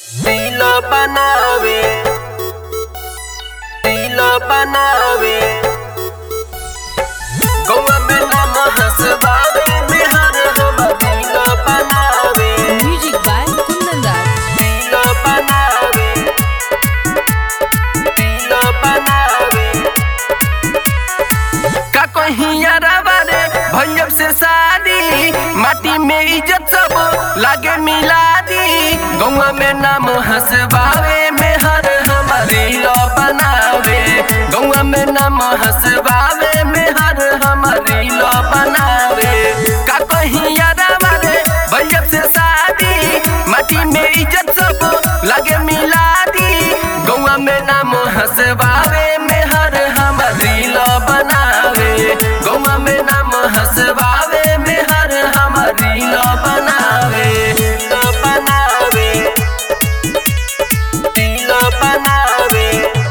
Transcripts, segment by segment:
रीलो बनावे गौवा में नाम हंसवावे मेहर हम रीलो बनावे। म्यूजिक बाय कुंदन दास। रीलो बनावे का कहिया रे भैया से शादी माटी में इज्जत सब लागे मिला दी। गौवा में नाम हंसवावे मेहर हम रीलो बनावे। गौवा में नाम हंसवावे मेहर हम रीलो बनावे। का कहिया रे भैया से शादी माटी में इज्जत सब लागे मिला दी। गौवा में नाम हंसवावे मेहर हम रीलो बनावे। गौवा में नाम हंसवावे मेहर हम रीलो बनावे। रीलो बनावे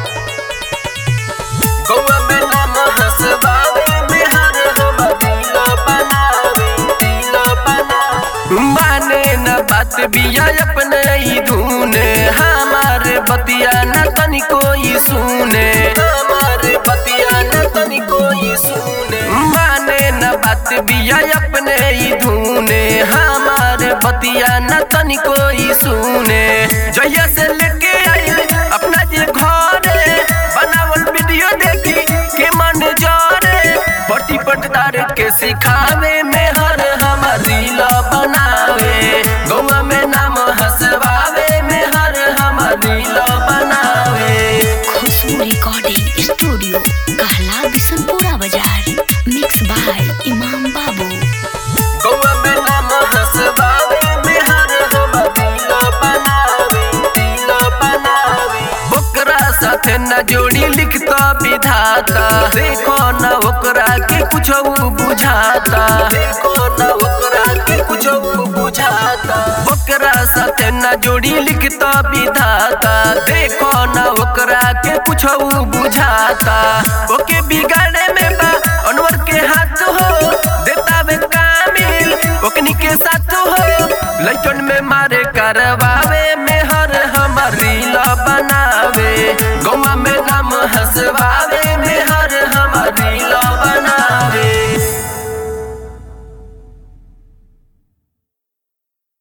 गौवा में नाम हंसवावे मेहर हम रीलो बनावे। माने न बात बिया अपने ही धुने हमारे बतिया न तनिको ही सुने। हमारे बतिया न तनिको ही सुने। माने न बात बिया अपने ही धुने हमारे बतिया न तनिको ही सुने। जहिया से लेके आई अपना जे घरे बनावल वीडियो देखी के मन जोरे। पटी पटदार के सिखावे मेहर हम रीलो बनावे। गौवा में नाम हंसवावे मेहर हम रीलो बनावे। खुशबू रिकॉर्डिंग स्टूडियो कहला बिशनपुरा बाजार। मिक्स बाय इमाम बाबू। गौवा में नाम हंसवावे मेहर हम रीलो बनावे। ओकरा साथे न जोड़ी लिखता विधाता। देखो न ओकरा के कुछ बुझाता। देखो न ओकरा के कुछ बुझाता। ओकरा साथे न जोड़ी लिखता विधाता। देखो न ओकरा के कुछ बुझाता। ओके बिगाड़े में बा अनवर के हाथ हो देता वे कामिल ओकनी के साथ हो। लइकन में मारे करवावे मेहर हम रीलो बनावे। गौवा में